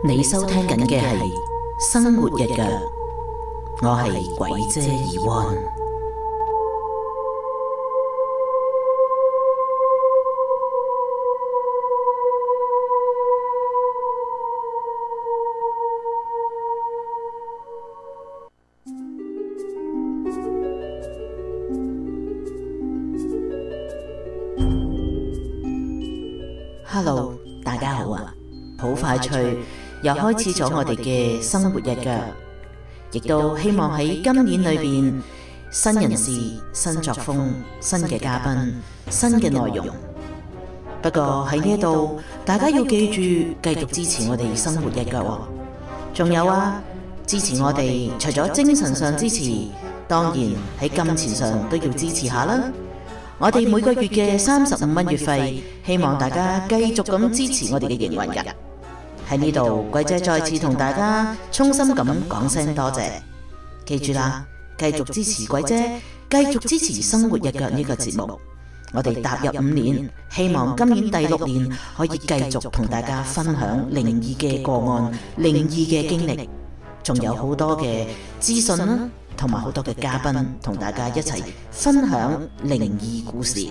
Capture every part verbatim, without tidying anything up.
你收聽緊嘅係生活日腳，我係鬼姐怡安。Hello， 大家好啊！好快脆又開始咗我哋嘅生活日腳，亦都希望喺今年裏邊新人事、新作風、新嘅嘉賓、新嘅內容。不過喺呢一度，大家要記住繼續支持我哋生活日腳喎。仲有啊，支持我哋除咗精神上支持，當然喺金錢上都要支持下啦。我哋每個月嘅三十五蚊月費，希望大家繼續咁支持我哋嘅營運嘅。喺呢度，鬼姐再次同大家衷心咁講聲多謝。記住啦，繼續支持鬼姐，繼續支持生活日腳呢個節目。我哋踏入五年，希望今年第六年可以繼續同大家分享靈異嘅個案、靈異嘅經歷，仲有好多嘅資訊啦。同埋好多嘅嘉賓同大家一齊分享靈異故事。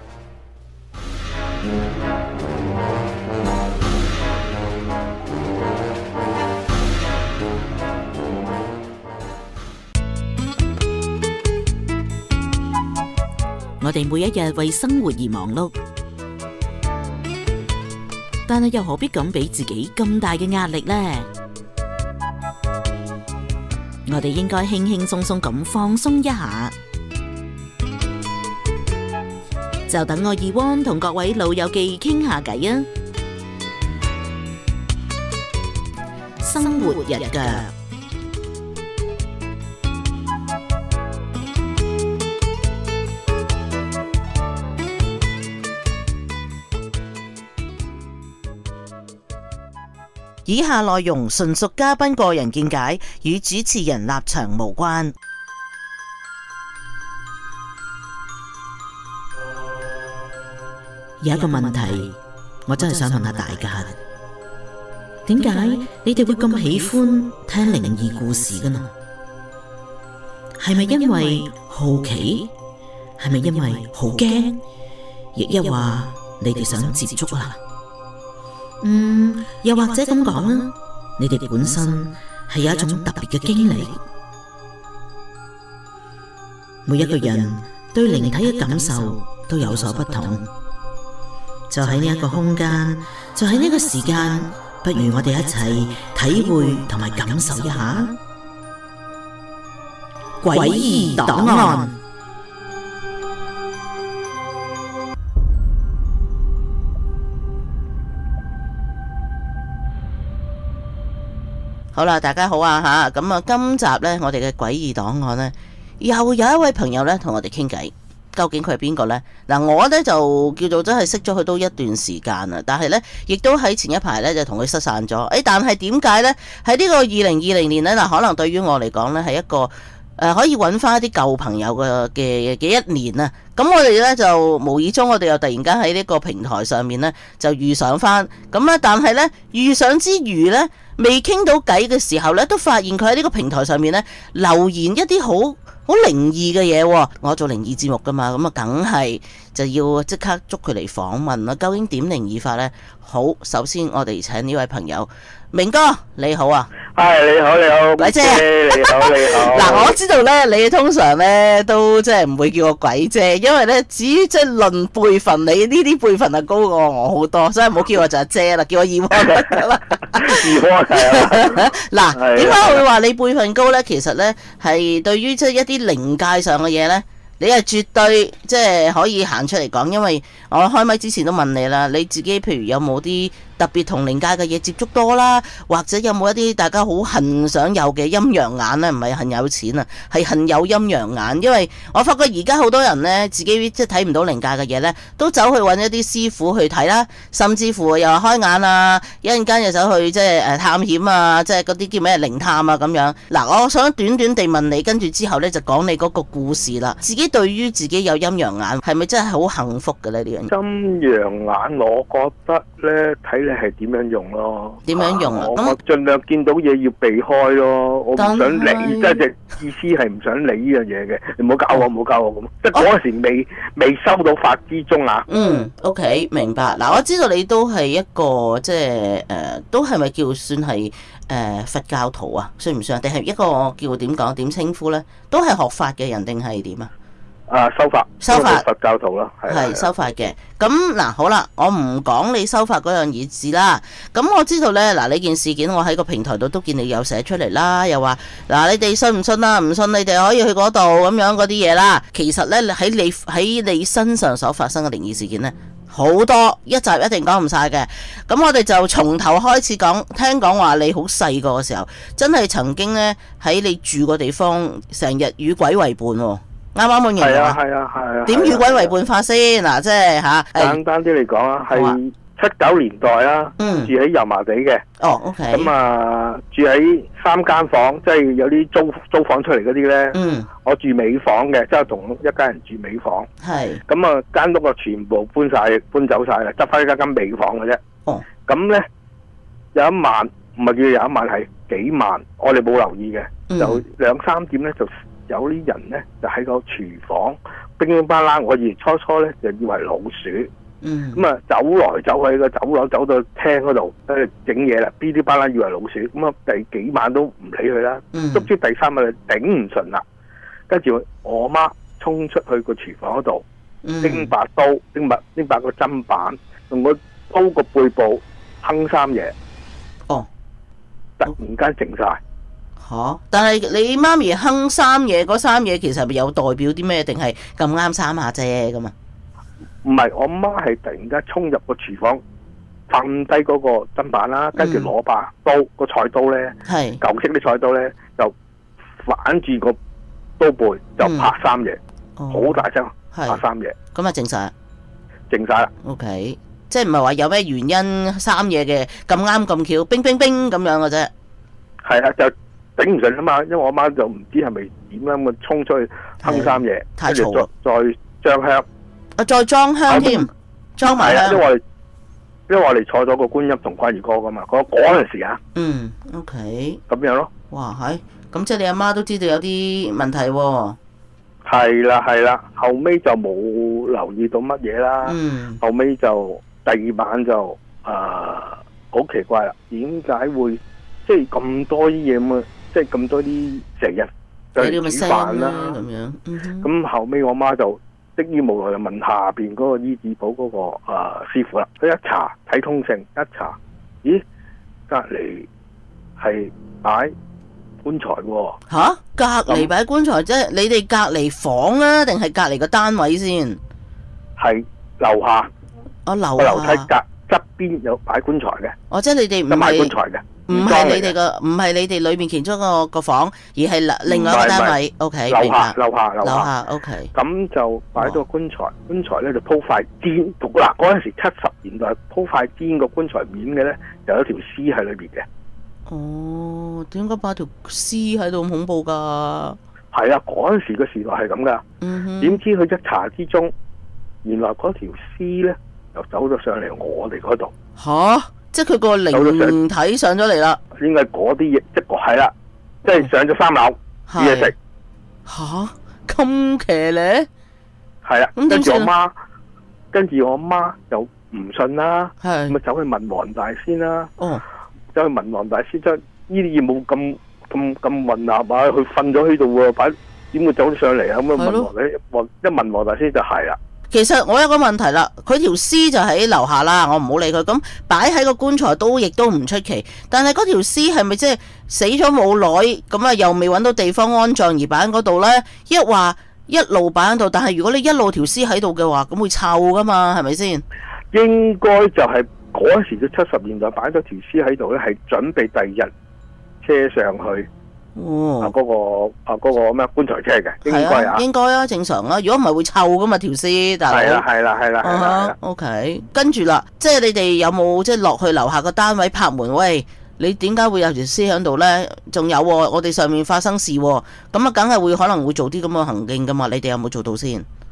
我哋每一日為生活而忙碌，但係又何必咁俾自己咁大嘅壓力呢？我哋應該輕輕鬆鬆咁放鬆一下，就等我怡安同各位老友記傾下偈啊！生活日腳，以下內容純屬嘉賓個人見解，與主持人立場無關。有一個問題，我真係想問下大家，點解你哋會咁喜歡聽靈異故事㗎呢？係咪因為好奇？係咪因為好驚？亦一話你哋想接觸啦？嗯，又或者咁講啦，你哋本身係有一種特別嘅經歷。每一個人對靈體嘅感受都有所不同，就喺呢一個空間，就喺呢個時間，不如我哋一齊體會同埋感受一下詭異檔案。好啦，大家好啊吓，咁啊，今集呢，我哋嘅詭異檔案呢，又有一位朋友呢同我哋傾偈，究竟佢係邊個呢？嗱，我呢就叫做真係識咗佢都一段時間啦，但係呢，亦都喺前一排呢就同佢失散咗。誒，但係點解呢？喺呢個二零二零年呢，嗱，可能對於我嚟講呢係一個誒、呃、可以揾翻一啲舊朋友嘅嘅嘅一年啊。咁我哋呢就無意中，我哋又突然間喺呢個平台上面呢就遇上翻，咁咧，但係呢，遇上之餘呢，未傾到偈嘅時候呢，都發現佢喺呢個平台上面呢留言一啲好好靈異嘅嘢。我做靈異節目噶嘛，咁啊梗係就要即刻捉佢嚟訪問啦。究竟點靈異法呢？好，首先我哋請呢位朋友明哥，你好啊。 係，你好，你好， 鬼姐， 你好，你好。 嗱，我知道呢，你通常呢都即係唔會叫我鬼姐，因為呢，至於即係論輩分，你呢啲輩分係高過我好多，所以唔好叫我就阿姐啦，叫我怡安就得啦。 怡安係啊。 嗱，點解我會話你輩分高呢？其實呢，係對於即係一啲靈界上嘅嘢呢，你係絕對即係可以行出嚟講，因為我開麥之前都問你啦，你自己譬如有冇啲特別同靈界嘅嘢接觸多啦，或者有冇一啲大家好恨想有嘅陰陽眼呢？唔係恨有錢啊，係恨有陰陽眼。因為我發覺而家好多人呢，自己即係睇唔到靈界嘅嘢呢，都走去揾一啲師傅去睇啦，甚至乎又話開眼啊，一陣間又走去即係誒探險啊，即係嗰啲叫咩靈探啊咁樣。嗱，我想短短地問你，跟住之後呢，就講你嗰個故事啦。自己對於自己有陰陽眼，係咪真係好幸福嘅呢？呢樣陰陽眼，我覺得呢，睇咧係點樣用咯？ 點樣用啊？ 我咁我盡量見到嘢要避開咯，我唔想但係理，即係隻意思係唔想理呢樣嘢嘅。你唔好搞我，唔好搞我咁。即係嗰陣時未未收到法之中啊。 嗯，OK，明白。嗱，我知道你都係一個即係誒，都係咪叫算係誒、呃、佛教徒啊？算唔算啊？定係一個叫點講點稱呼咧？都係學法嘅人定係點啊？ 啊，修法， 修法佛教徒啦，係係修法嘅。咁嗱，好啦，我唔講你修法嗰樣嘢字啦。咁我知道咧，嗱呢件事件我喺個平台度都見你有寫出嚟啦，又話嗱你哋信唔信啊？唔信你哋可以去嗰度咁樣嗰啲嘢啦。其實咧喺你喺你身上所發生嘅靈異事件咧，好多一集一定講唔晒嘅。咁我哋就從頭開始講。聽講話你好細個嘅時候，真係曾經咧喺你住個地方，成日與鬼為伴喎。啱啱滿形容啊！ 係啊，係啊， 點與鬼為伴法先嗱？即係嚇簡單啲嚟講啊，係七九年代啦， 嗯住喺油麻地嘅。 哦，OK。 咁啊，住喺三間房，即係有啲租租房出嚟嗰啲咧。 嗯。 我住尾房嘅，即係同一家人住尾房。 係。 咁啊，間屋啊全部搬晒搬走晒啦，執翻一間間尾房嘅啫。 哦。 咁咧有一晚，唔係叫有一晚係幾晚，我哋冇留意嘅， 嗯就兩三點咧就。有啲人咧就喺個廚房乒乒乓啷，我以為初初咧就以為老鼠， 嗯， 咁啊走來走去個走廊走到廳嗰度，喺度整嘢啦，噼哩啪啦以為老鼠，咁啊第幾晚都唔理佢啦，卒之、嗯、第三晚就頂唔順啦，跟住我媽衝出去個廚房嗰度，拎把刀，拎把拎把個砧板，用個刀個背部哼三嘢， 哦， 突然間靜晒。 吓、啊！但係你媽咪哼三嘢，嗰三嘢其實係咪有代表啲咩？定係咁啱三下啫咁啊？ 唔係，我媽係突然間衝入個廚房，瞓低嗰個砧板啦，跟住攞把刀，個菜刀咧， 係舊式啲菜刀咧，就反住個刀背就拍三嘢，好、嗯、大聲，拍三嘢。 咁啊，靜晒， 靜晒啦。 OK，即係唔係話有咩原因三嘢嘅咁啱咁巧，冰冰冰咁樣嘅啫。係啊，就。頂唔順啊嘛，因為我媽就唔知係咪點樣咁衝出去哼三嘢， 太嘈啦， 再再裝香， 啊再裝香添，裝埋香。 因為因為我哋坐咗個觀音同關二哥噶嘛，嗰嗰陣時啊， 嗯 ，OK， 咁樣咯。 哇，係，咁即係你阿媽都知道有啲問題喎。 係啦係啦，後尾就冇留意到乜嘢啦。嗯，後尾就第二晚就誒好奇怪啦，點解會即係咁多啲嘢咁啊？即係咁多啲成日就係煮飯啦，咁樣。咁、嗯、後尾我媽就迫於無奈就問下邊嗰個醫治寶嗰個誒、呃、師傅啦。佢一查睇通勝，一查，咦，隔離係擺棺材喎。吓？隔離擺棺材，即係你哋隔離房啊，定係隔離個單位先？係樓下。哦，樓下。個樓梯隔側邊有擺棺材嘅。哦，即係你哋唔係擺棺材嘅。唔係你哋個，唔係你哋裏面其中一個個房，而係另外一個單位。O K，明白。樓下，樓下，樓下。O K。咁就擺咗個棺材，棺材咧就鋪塊氈。嗱，嗰陣時七十年代鋪塊氈個棺材面嘅咧，就有一條屍喺裏邊嘅。哦，點解擺條屍喺度咁恐怖噶？係啊，嗰陣時個時代係咁噶。嗯哼。點知佢一查之中，原來嗰條屍咧又走咗上嚟我哋嗰度。吓？即係佢個靈體上咗嚟啦，應該嗰啲嘢，即係係啦，即係上咗三樓煮嘢食。吓，咁騎呢？係啊，跟住我媽，跟住我媽就唔信啦，咁咪走去問黃大仙啦。哦，走去問黃大仙，即係呢啲嘢冇咁咁咁混合啊，佢瞓咗喺度喎，擺點會走咗上嚟啊？咁啊問黃大仙，黃一問黃大仙就係啦。其實我有個問題啦，佢條屍就喺樓下啦，我唔好理佢。咁擺喺個棺材都亦都唔出奇，但係嗰條屍係咪即係死咗冇耐，咁啊又未揾到地方安葬而擺喺嗰度呢？一話一路擺喺度，但係如果你一路條屍喺度嘅話，咁會臭噶嘛，係咪先？應該就係嗰時嘅七十年代擺咗條屍喺度呢，係準備第二日車上去。哦，啊嗰、那個啊嗰、那個咩棺材車嘅，應該啊，應該啊，正常啊。如果唔係會臭噶嘛條屍，但係係啦係啦係啦係啦。O K，跟住啦，即係你哋有冇即係落去樓下個單位拍門？喂，你點解會有條屍喺度咧？仲有、哦、我哋上面發生事、哦，咁啊，梗係會可能會做啲咁嘅行徑噶嘛？你哋有冇做到先？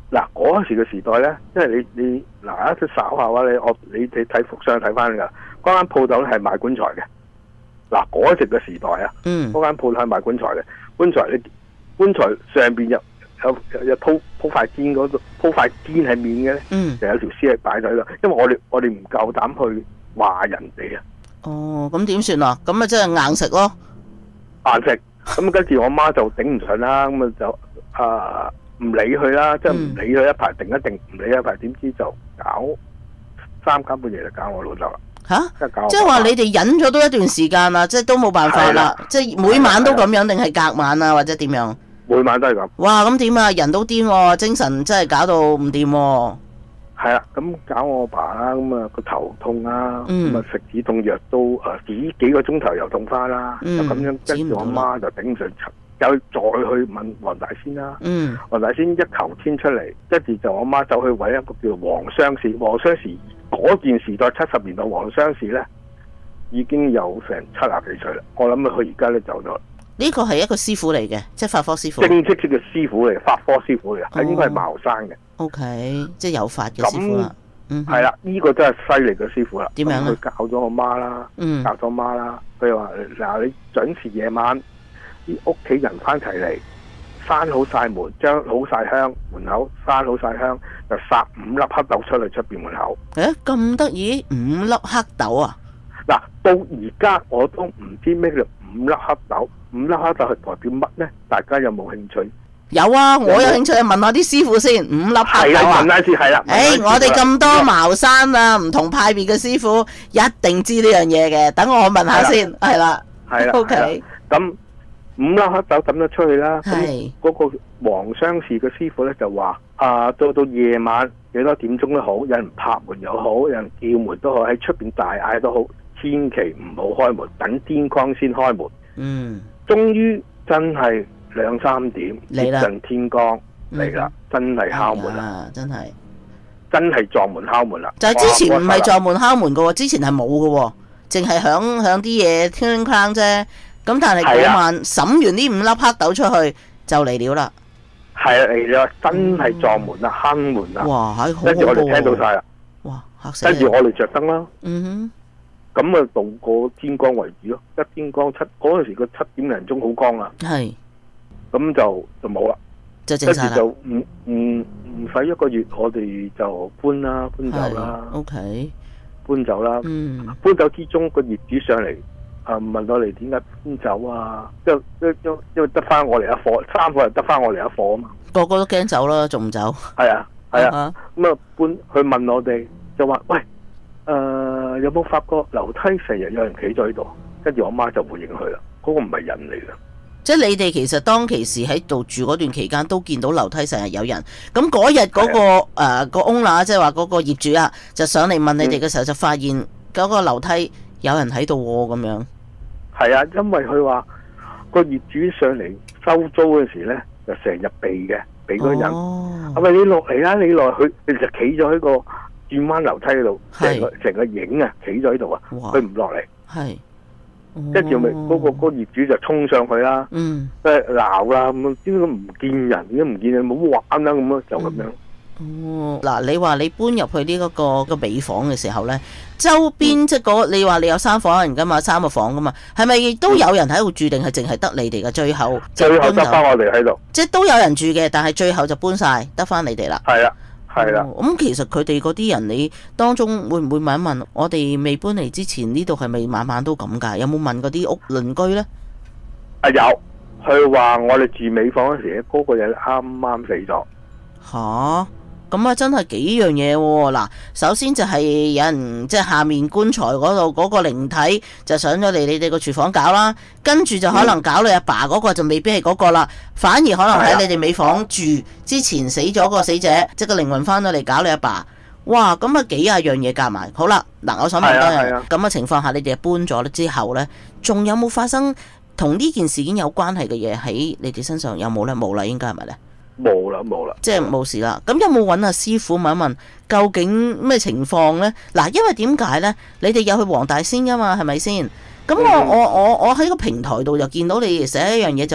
嗱嗰時嘅時代咧，即係你你嗱一啲稍下話你我你你睇幅相睇翻㗎，嗰間鋪頭咧係賣棺材嘅。嗱嗰時嘅時代啊， 嗯， 嗰間鋪頭係賣棺材嘅，棺材你棺材上邊有有有有鋪鋪塊氈嗰度鋪塊氈係面嘅咧， 嗯， 就有條屍係擺喺度，因為我哋我哋唔夠膽去話人哋啊。 哦，咁點算啊？咁啊真係硬食咯， 硬食。咁跟住我媽就頂唔順啦，咁啊就啊唔理佢啦，即係唔理佢一排，定一定唔理一排，點知就搞三更半夜就搞我老豆啦。 吓、啊，即係話你哋忍咗都一段時間啦，即係都冇辦法啦，即係每晚都咁樣，定係隔晚啊，或者點樣？ 每晚都係咁。哇， 咁點啊？人都癲喎，精神真係搞到唔掂喎。 係啊，咁搞我爸啦，咁啊個頭痛啦，咁啊食止痛藥都誒幾幾個鐘頭又痛翻啦，就咁樣跟住我媽就頂唔順，又再去問黃大仙啦。嗯，黃大仙一求籤出嚟，跟住就我媽走去揾一個叫黃雙士，黃雙士嗰件時代七十年代黃雙士咧已經有成七十幾歲啦。我諗佢而家咧走咗。 呢個係一個師傅嚟嘅，即係法科師傅。 正式嘅師傅嚟，法科師傅嚟，係、哦、應該係茅山嘅。 O、okay, K， 即係有法嘅師傅啦。嗯， 係啦，呢、這個真係犀利嘅師傅啦。 點樣佢教咗我媽啦，嗯、教咗媽啦。佢話嗱，你準時夜晚啲屋企人翻齊嚟，閂好晒門，將好晒香，門口閂好晒香，就撒五粒黑豆出去出邊門口。 誒，咁得意，五粒黑豆啊！ 嗱，到而家我都唔知咩叫五粒黑豆。五粒黑豆係代表乜咧？大家有冇興趣？ 有啊，我有興趣，問下啲師傅先。五粒黑豆啊！ 問下先，係啦。 誒，我哋咁多茅山啊，唔同派別嘅師傅一定知呢樣嘢嘅。等我問下先，係啦。 係啦。O K。咁五粒黑豆抌咗出去啦。係。嗰個黃雙士嘅師傅咧就話：啊，到到夜晚幾多點鐘都好，有人拍門又好，有人叫門都好，喺出邊大嗌都好，千祈唔好開門，等天光先開門。嗯。終於真係兩三點接近天光嚟啦，真係敲門啦， 真係真係撞門敲門啦。 就係之前唔係撞門敲門噶，之前係冇噶，淨係響響啲嘢聽框啫。咁但係嗰晚審完呢五粒黑豆出去就嚟了啦。 係啊，嚟咗，真係撞門啦，敲門啦。 哇，係好恐怖。 跟住我哋聽到晒啦。 哇，嚇死！ 跟住我哋着燈啦。 嗯哼。 咁啊，到個天光為止咯，一天光七嗰陣時個七點零鐘好光啊。係。咁就就冇啦， 就正晒啦。 跟住就唔唔唔使一個月，我哋就搬啦，搬走啦。 O K。 搬走啦。嗯。搬走之中個業主上嚟啊，問我哋點解搬走啊？因為因因為得翻我哋一夥，三個人得翻我哋一夥啊嘛。 個個都驚走啦，仲唔走？ 係啊係啊。咁啊搬，佢問我哋就話喂。誒、呃，有冇發覺樓梯成日有人企咗喺度？跟住我媽就回應佢啦，嗰、那個唔係人嚟嘅。 即係你哋其實當其時喺度住嗰段期間，都見到樓梯成日有人。咁嗰日嗰個誒、呃、個 owner，即係話嗰個業主啊，就上嚟問你哋嘅時候，嗯、就發現嗰個樓梯有人喺度喎，咁樣。係啊，因為佢話個業主上嚟收租嗰時咧，就成日避嘅，避嗰人。哦。係咪你落嚟啦？你落去，你就企咗喺個轉彎樓梯嗰度，成個成個影啊，企咗喺度啊，佢唔落嚟。係。跟住咪嗰個嗰個業主就衝上去啦，嗯，即係鬧啦，咁啊，點解唔見人？點解唔見人？冇玩啦，咁咯，就咁樣。 哦，嗱，你話你搬入去呢嗰個個尾房嘅時候咧，周邊即係嗰你話你有三房人噶嘛，三個房噶嘛，係咪亦都有人喺度住，定係淨係得你哋嘅？最後最後得翻我哋喺度， 即係都有人住嘅，但係最後就搬晒，得翻你哋啦。係啊。係啦，咁、哦、其實佢哋嗰啲人，你當中會唔會問一問？我哋未搬嚟之前，呢度係咪晚晚都咁噶？有冇問嗰啲屋鄰居呢？ 啊有，佢話我哋住尾房嗰時，嗰、嗰個人啱啱死咗。 吓？咁啊，真係幾樣嘢喎！嗱，首先就係有人即係下面棺材嗰度嗰個靈體就上咗嚟你哋個廚房搞啦，跟住就可能搞你阿爸嗰個就未必係嗰個啦，反而可能喺你哋尾房住之前死咗個死者，即係個靈魂翻到嚟搞你阿爸。哇！咁啊幾廿樣嘢夾埋。好啦，嗱，我想問多人咁嘅情況下，你哋搬咗之後呢，仲有冇發生同呢件事件有關係嘅嘢喺你哋身上？有冇呢？冇啦，應該係咪呢？ 冇啦，冇啦， 即係冇事啦。咁有冇揾阿師傅問一問究竟咩情況呢？嗱，因為點解呢？你哋有去黃大仙噶嘛，係咪先？咁我、嗯、我我我喺個平台度就見到你寫一樣嘢，就話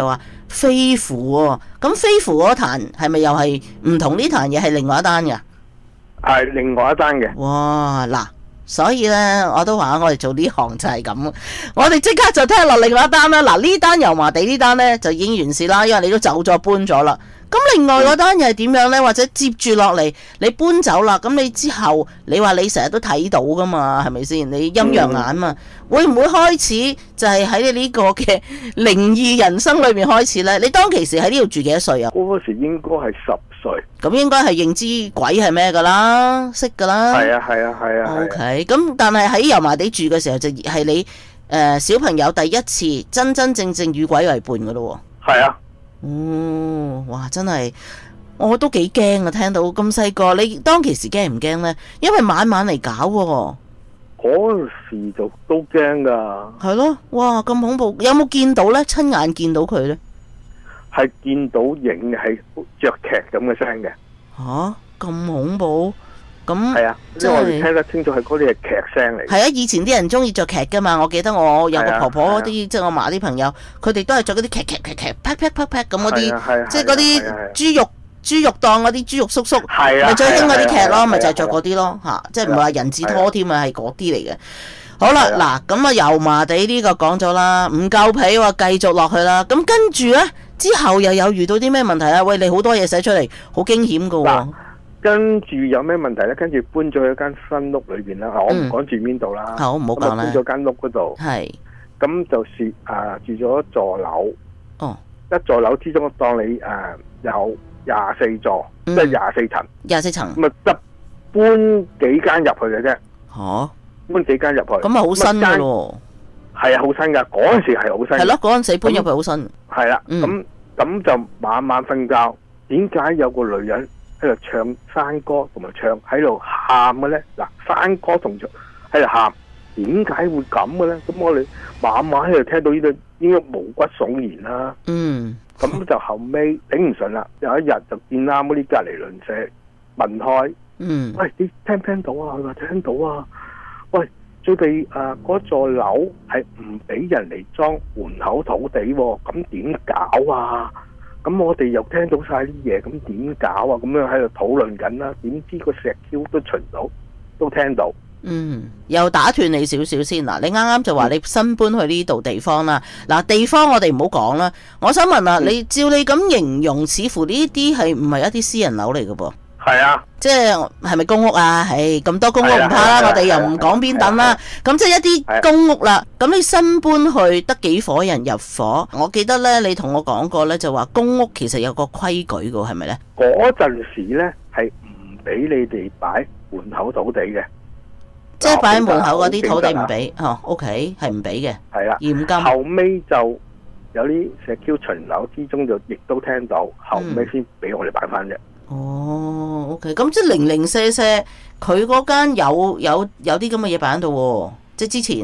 飛符喎、哦，咁飛符嗰壇係咪又係唔同呢壇嘢係另外一單㗎？ 係另外一單嘅。 哇！嗱，所以咧我都話我哋做呢行就係咁，我哋即刻就聽落另外一單啦。嗱，呢單油麻地呢單咧就已經完事啦，因為你都走咗搬咗啦。咁另外嗰單又係點樣呢？或者接住落嚟，你搬走啦，咁你之後你話你成日都睇到噶嘛，係咪先？你陰陽眼嘛，嗯、會唔會開始就係喺你呢個嘅靈異人生裏面開始呢？你當其時喺呢度住幾多歲啊？ 嗰時應該係十歲。咁應該係認知鬼係咩噶啦，識噶啦。 係啊係啊係啊。 O K，咁但係喺油麻地住嘅時候就係你誒、呃、小朋友第一次真真正正與鬼為伴噶咯喎。係啊。哦，哇！真係我都幾驚啊！聽到咁細個，你當其時驚唔驚呢？因為晚晚嚟搞喎。 嗰時就都驚噶。係咯，哇！咁恐怖，有冇見到呢？親眼見到佢呢？ 係見到影係着劇咁嘅聲嘅。 吓、啊，咁恐怖？咁係啊，因為我哋聽得清楚係嗰啲係劇聲嚟。係啊，以前啲人中意着劇噶嘛，我記得我有個婆婆嗰啲，即係我嫲啲朋友，佢哋都係着嗰啲劇劇劇劇啪啪啪啪咁嗰啲，即係嗰啲豬肉豬肉檔嗰啲豬肉叔叔，咪最興嗰啲劇咯，咪就係着嗰啲咯吓，即係唔係話人字拖添啊，係嗰啲嚟嘅。好啦，嗱咁啊，油麻地呢個講咗啦，唔夠皮話繼續落去啦。咁跟住咧之後又有遇到啲咩問題啊？喂，你好多嘢寫出嚟，好驚險噶喎。 跟住有咩問題咧？跟住搬咗去間新屋裏邊啦。我唔講住邊度啦。 好，唔好講啦。 搬咗間屋嗰度。係。咁就住啊，住咗座樓。哦。一座樓之中，當你誒有廿四座，即係廿四層。 廿四層。 咁啊，得搬幾間入去嘅啫。吓？搬幾間入去。咁啊，好新噶咯。係啊，好新噶。嗰陣時係好新。係咯，嗰陣時搬入去好新。係啦。咁咁就晚晚瞓覺，點解有個女人喺度唱山歌同埋唱喺度喊嘅咧？嗱，山歌同唱喺度喊，點解會咁嘅咧？咁我哋晚晚喺度聽到呢度應該毛骨悚然啦。嗯，咁就後尾頂唔順啦，有一日就見啱嗰啲隔離鄰舍問開，嗯，喂，你聽唔聽到啊？佢話聽到啊。喂，最哋誒嗰座樓係唔俾人嚟裝門口土地喎，咁點搞啊？咁我哋又聽到晒啲嘢，咁點搞啊？咁樣喺度討論緊啦，點知個石 Q 都巡到，都聽到。嗯，又打斷你少少先嗱，你啱啱就話你新搬去呢度地方啦。嗱，地方我哋唔好講啦。我想問啊，嗯、你照你咁形容，似乎呢啲係唔係一啲私人樓嚟嘅噃？係啊，即係係咪公屋啊？唉，咁多公屋唔怕啦，我哋又唔講邊等啦。咁即係一啲公屋啦。咁你新搬去得幾伙人入伙？我記得咧，你同我講過咧，就話公屋其實有個規矩噶，係咪咧？嗰陣時咧係唔俾你哋擺門口土地嘅，即係擺喺門口嗰啲土地唔俾。哦 ，OK， 係唔俾嘅。係啦，嚴禁。後尾就有啲石 Q 巡樓之中就亦都聽到，後尾先俾我哋擺翻啫。哦 ，OK， 咁即係零零舍舍，佢嗰間有有有啲咁嘅嘢擺喺度喎，即係之前，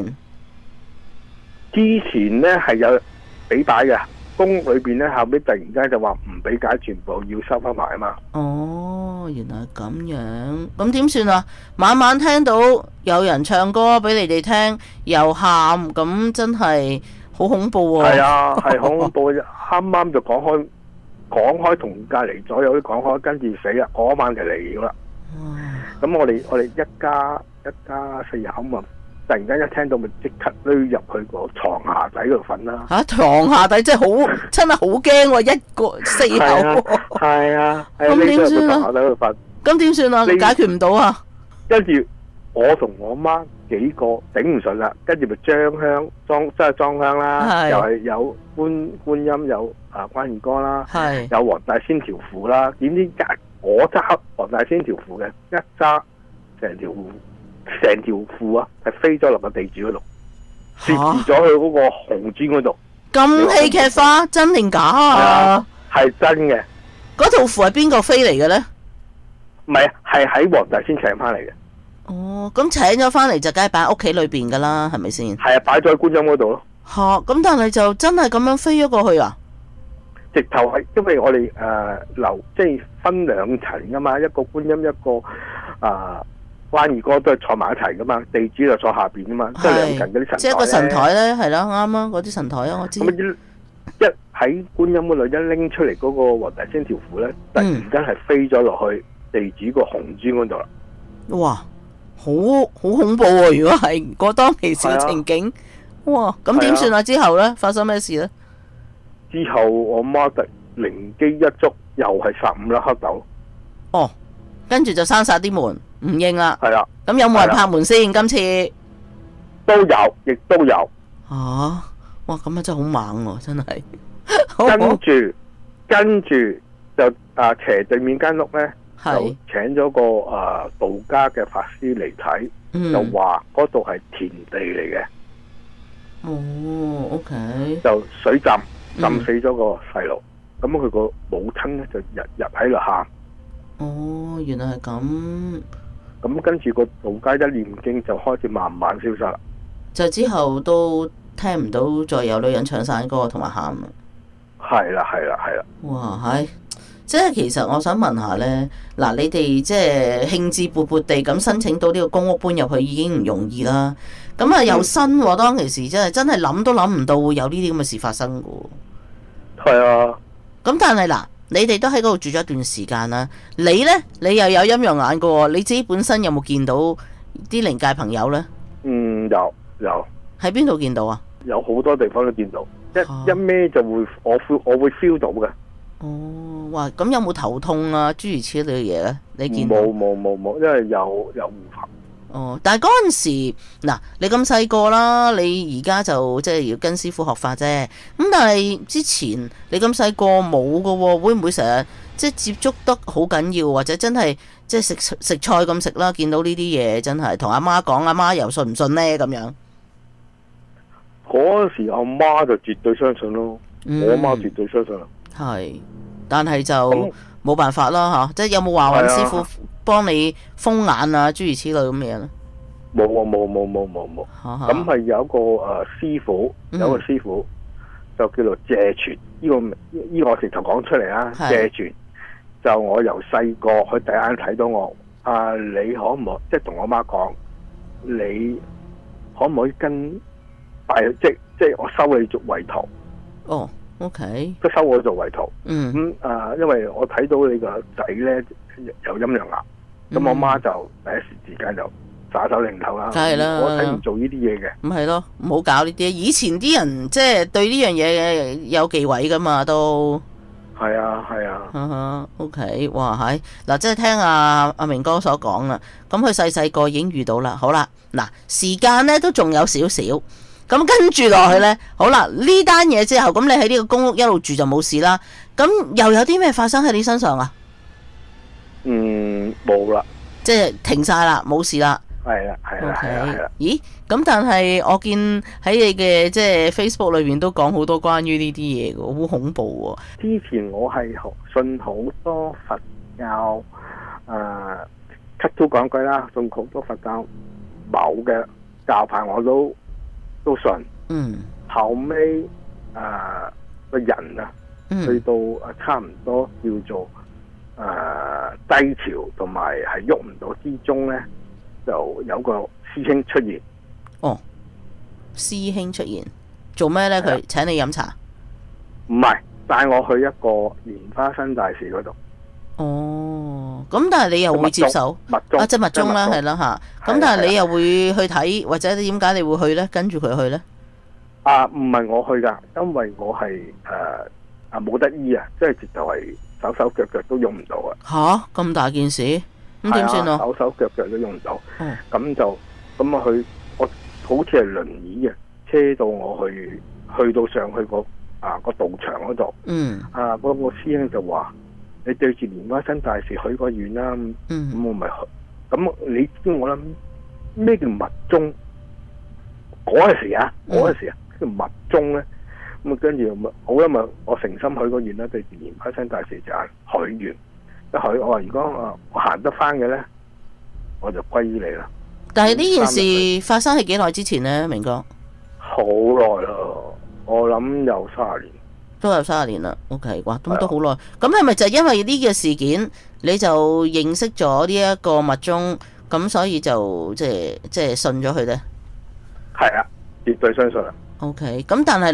之前咧係有俾擺嘅，公屋裏邊咧後尾突然間就話唔俾解，全部要收翻埋啊嘛。哦，原來咁樣，咁點算啊？晚晚聽到有人唱歌俾你哋聽，又喊，咁真係好恐怖喎。係啊，係好恐怖嘅，啱啱就講開。講開同隔離左右都講開，跟住死啦！嗰晚就嚟咗啦。咁、嗯、我哋我哋一家一家四口啊，突然間一聽到咪即刻匿入去個床下底度瞓啦。嚇！床下底真係好，真係好驚喎！一個四口。係啊。咁點算啊？咁點算啊？你解決唔到啊？跟住我同我媽幾個頂唔順啦，跟住咪裝香裝即係裝香啦，又係有觀觀音有。啊，關二哥啦，有黃大仙條褲啦，點知我揸黃大仙條褲嘅，一揸成條成條褲啊，係飛咗落個地主嗰度，攝住咗去嗰個紅磚嗰度。咁戲劇化，真定假啊？係真嘅。嗰條褲係邊個飛嚟嘅咧？唔係，係喺黃大仙請翻嚟嘅。哦，咁請咗翻嚟就梗係擺喺屋企裏邊噶啦，係咪先？係啊，擺咗喺觀音嗰度咯。吓，咁但係就真係咁樣飛咗過去啊？直頭係，因為我哋誒樓即係分兩層噶嘛，一個觀音，一個啊關二哥都係坐埋一齊噶嘛，地主就坐下邊噶嘛，即係兩層嗰啲神台。即係一個神台咧，係啦，啱啊，嗰啲神台啊，我知。咁一喺觀音嗰度一拎出嚟嗰個黃大仙條符咧，突然間係飛咗落去地主個紅磚嗰度啦。 哇，好好恐怖喎、啊！如果係個當其時嘅情景，啊、哇，咁點算啊？之後咧發生咩事咧？ 之後我媽突靈機一觸，又係十五粒黑豆。 哦，跟住就閂晒啲門，唔應啦。 係啦。 咁有冇人拍門先？今次都有，亦都有。 啊！哇，咁啊真係好猛喎，真係。 跟住，跟住就啊斜對面間屋咧，就請咗個啊道家嘅法師嚟睇，嗯、就話嗰度係田地嚟嘅。 哦 ，OK。 就水浸，浸死咗個細路，咁佢個母親咧就日日喺度喊。 哦，原來係咁。 咁跟住個道家一念經就開始慢慢消失啦。 就之後都聽唔到再有女人唱山歌同埋喊啦。 係啦，係啦，係啦。 哇，係，即係其實我想問下呢，嗱，你哋即係興致勃勃地咁申請到呢個公屋搬入去已經唔容易啦。咁啊又新喎，嗯、當其時真係真係諗都諗唔到會有呢啲咁嘅事發生噶。係啊。咁但係嗱，你哋都喺嗰度住咗一段時間啦。你呢？你又有陰陽眼噶喎？你自己本身有冇見到啲靈界朋友呢？嗯，有有。喺邊度見到啊？有好多地方都見到。一一咩就會我 feel 我會 feel 到嘅。哦，哇！咁有冇頭痛啊？諸如此類嘅嘢咧，你見到？冇冇冇冇，因為有有護法。哦，但係嗰陣時嗱，你咁細個啦，你而家就即係要跟師傅學法啫。咁但係之前你咁細個冇噶喎，會唔會成日即係接觸得好緊要，或者真係即係食食菜咁食啦？見到呢啲嘢真係同阿媽講，阿媽又信唔信呢？咁樣？嗰時阿媽就絕對相信咯，嗯、我阿媽絕對相信啦。係，但係就冇辦法啦吓，即係有冇話揾師傅幫你封眼啊，諸如此類咁嘅嘢咧？冇啊，冇冇冇冇冇。咁係有一個誒、呃、師傅，有一個師傅、嗯、就叫做謝傳，呢、這個呢、這個我直頭講出嚟啊。謝傳就我由細個佢第一眼睇到我，啊你可唔可即係同我媽講，你可唔可以跟？係即即係我收你做為徒。哦 ，OK，即收我做為徒。嗯，咁啊、呃，因為我睇到你個仔咧有陰陽眼，咁、嗯、我媽就第一時之間就耍手擰頭啦。梗係啦，我睇唔做呢啲嘢嘅。咁係咯，唔好搞呢啲。以前啲人即係對呢樣嘢有忌諱噶嘛，都係啊係啊。嗯哼 ，OK， 哇係嗱，即係聽阿阿明哥所講啦。咁佢細細個已經遇到啦。好啦，嗱，時間咧都仲有少少。咁跟住落去呢，好啦，呢單嘢之後，咁你喺呢個公屋一路住就冇事啦。咁又有啲咩發生喺你身上啊？嗯，冇啦，即係停晒啦，冇事啦。係啦，係啦，係啦，係啦。咦？咁但係我見喺你嘅即係 Facebook 裏面都講好多關於呢啲嘢嘅，好恐怖喎。之前我係學信好多佛教，誒，cut 都講句啦，信好多佛教某嘅教派我都。都信，嗯，後尾誒個人啊，嗯、去到啊差唔多叫做誒、呃、低潮同埋係喐唔到之中咧，就有個師兄出現。哦，師兄出現做咩咧？佢的請你飲茶？唔係，帶我去一個蓮花生大士嗰度。哦，咁但係你又會接受密宗啊？即係密宗啦，係啦吓。咁但係你又會去睇，或者點解你會去咧？跟住佢去咧？啊，唔係我去噶，因為我係誒啊冇得醫啊，即係直頭係手手腳腳都用唔到啊。吓，咁大件事，咁點算啊？手手腳腳都用唔到，咁、嗯、就咁啊去，我好似係輪椅嘅，車到我去，去到上去個啊個道場嗰度。嗯。啊，嗰個師兄就話。你對住蓮花生大士許個願啦，咁、嗯、我咪去。咁你知我諗咩叫密宗？嗰陣時啊，嗰陣時啊，叫密宗咧。咁啊，跟住咪好啦，咪我誠心許個願啦，對住蓮花生大士就係許願。一許我話如果啊我行得翻嘅咧，我就歸依你啦。但係呢件事發生喺幾耐之前咧，明哥？好耐咯，我諗有卅年。都有三十年啦 ，OK， 哇，咁都好耐。咁係咪就係因為呢個事件，你就認識咗呢一個密宗，咁所以就即係即係信咗佢咧？係啊，絕對相信啊。OK，咁但係嗱，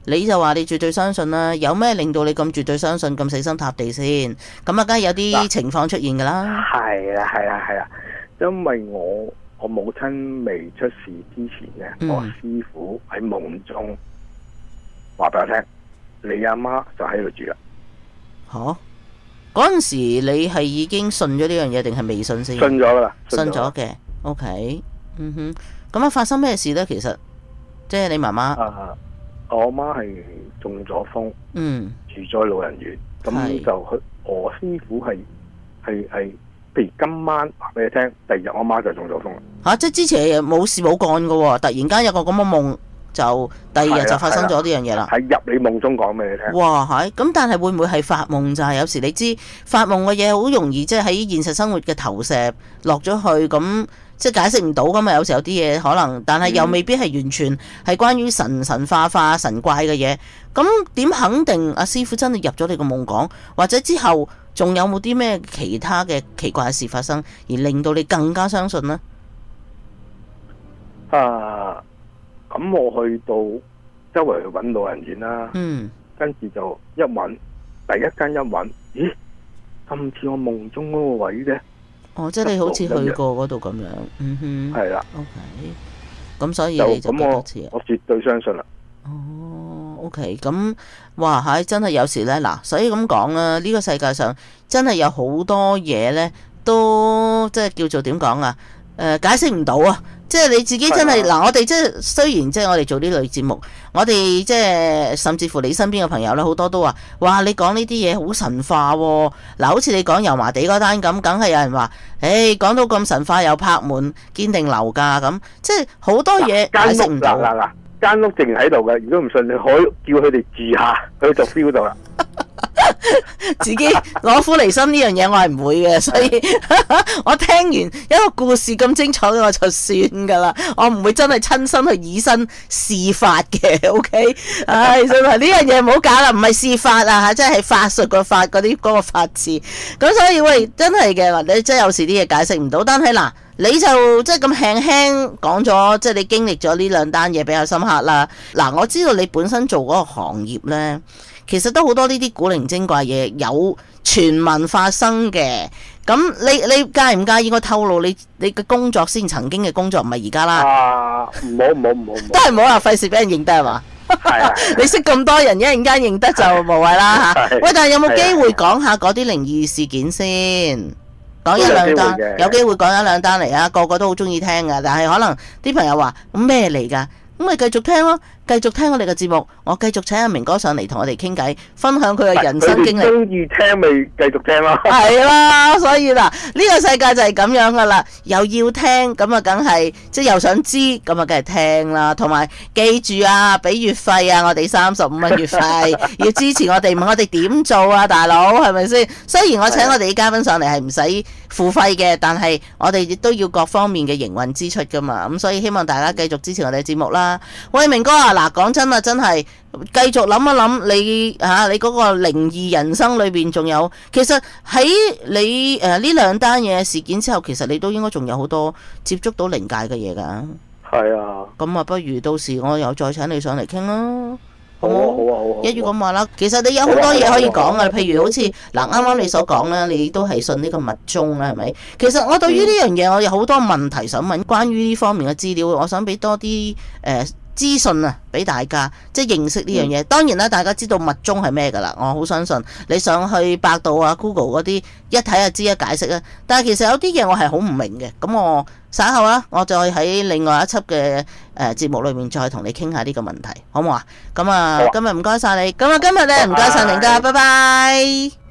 你就話你絕對相信啦，有咩令到你咁絕對相信咁死心塌地先？咁啊，梗係有啲情況出現噶啦。 係啊係啊係啊，因為我我母親未出事之前咧，嗯、我師傅喺夢中話俾我聽，你阿媽就喺度住啦。 吓、啊，嗰陣時你係已經信咗呢樣嘢，定係未信先？ 信咗噶啦， 信咗嘅。O K， 嗯哼，咁啊發生咩事咧？其實即係你媽媽。 啊，我阿媽係中咗風， 嗯， 住咗老人院，咁就去。我師傅係係係，譬如今晚話俾你聽，第二日我阿媽就中咗風啦。 吓、啊，即係之前冇事冇幹噶，突然間有個咁嘅夢，就第二日就發生咗呢樣嘢啦。 係入你夢中講俾你聽。 哇，係咁，但係會唔會係發夢咋？有時你知發夢嘅嘢好容易，即係喺現實生活嘅投射落咗去，咁即係解釋唔到噶嘛。有時有啲嘢可能，但係又未必係完全係關於神神化化神怪嘅嘢。咁點肯定阿師傅真係入咗你個夢講，或者之後仲有冇啲咩其他嘅奇怪嘅事發生，而令到你更加相信呢？ 啊，咁我去到周圍去揾老人院啦， 嗯，跟住就一揾，第一間一揾，咦，咁似我夢中嗰個位嘅。 哦，即係你好似去過嗰度咁樣，嗯哼， 係啦。 O K，咁所以你就覺得似啊？ 我絕對相信啦。 哦，O K，咁哇，係真係有時咧，嗱，所以咁講啦，呢個世界上真係有好多嘢咧，都即係叫做點講啊？誒，解釋唔到啊！即係你自己真係嗱，我哋即係雖然即係我哋做呢類節目，我哋即係甚至乎你身邊嘅朋友咧，好多都話：哇！你講呢啲嘢好神化喎！嗱，好似你講油麻地嗰單咁，梗係有人話：誒，講到咁神化又拍門堅定樓價咁，即係好多嘢解釋唔到。 嗱嗱嗱，間屋淨喺度嘅，如果唔信，你可以叫佢哋住下，佢就 feel 到啦。 自己攞苦離心呢樣嘢我係唔會嘅，所以我聽完一個故事咁精彩我就算噶啦，我唔會真係親身去以身試法嘅。OK， 唉，真係呢樣嘢唔好搞啦，唔係試法啊吓，即係法術個法嗰啲嗰個法字。咁所以喂，真係嘅，你真係有時啲嘢解釋唔到，但係嗱，你就即係咁輕輕講咗，即係你經歷咗呢兩單嘢比較深刻啦。嗱，我知道你本身做嗰個行業呢，其實都好多呢啲古靈精怪嘢有傳聞發生嘅。咁你你介唔介意我透露你你嘅工作先？曾經嘅工作唔係而家啦。 啊，唔好唔好唔好， 都係唔好啦，費事俾人認得係嘛？係啊，你識咁多人，一陣間認得就無謂啦吓。喂，但係有冇機會講下嗰啲靈異事件先？講一兩單，有機會講一兩單嚟啊！個個都好中意聽噶，但係可能啲朋友話咁咩嚟噶？咁咪繼續聽咯，繼續聽我哋嘅節目，我繼續請阿明哥上嚟同我哋傾偈，分享佢嘅人生經歷。 中意聽咪繼續聽咯。 係啦，所以嗱，呢個世界就係咁樣噶啦，又要聽咁啊，梗係即係又想知咁啊，梗係聽啦。同埋記住啊，俾月費啊，我哋三十五蚊月費，要支持我哋。問我哋點做啊，大佬係咪先？雖然我請我哋啲嘉賓上嚟係唔使付費嘅，但係我哋亦都要各方面嘅營運支出噶嘛。咁所以希望大家繼續支持我哋嘅節目啦。喂，明哥啊，嗱，講真啊，真係繼續諗一諗你吓、啊，你嗰個靈異人生裏邊仲有，其實喺你誒呢兩單嘢事件之後，其實你都應該仲有好多接觸到靈界嘅嘢噶。 係啊， 咁啊，不如到時我又再請你上嚟傾啦。 好啊，好啊，好啊。 一於咁話啦，其實你有好多嘢可以講噶，譬如好似嗱，啱啱你所講啦，你都係信呢個密宗啦，係咪？其實我對於呢樣嘢，我有好多問題想問，關於呢方面嘅資料，我想俾多啲誒資訊啊，俾大家即係認識呢樣嘢。當然啦，大家知道密宗係咩噶啦，我好相信你上去百度啊、Google 嗰啲一睇就知一解釋啊。但係其實有啲嘢我係好唔明嘅，咁我稍後啦，我再喺另外一輯嘅誒節目裏面再同你傾下呢個問題，好唔好啊？咁啊，今日唔該晒你，咁啊今日咧唔該晒明哥，拜拜。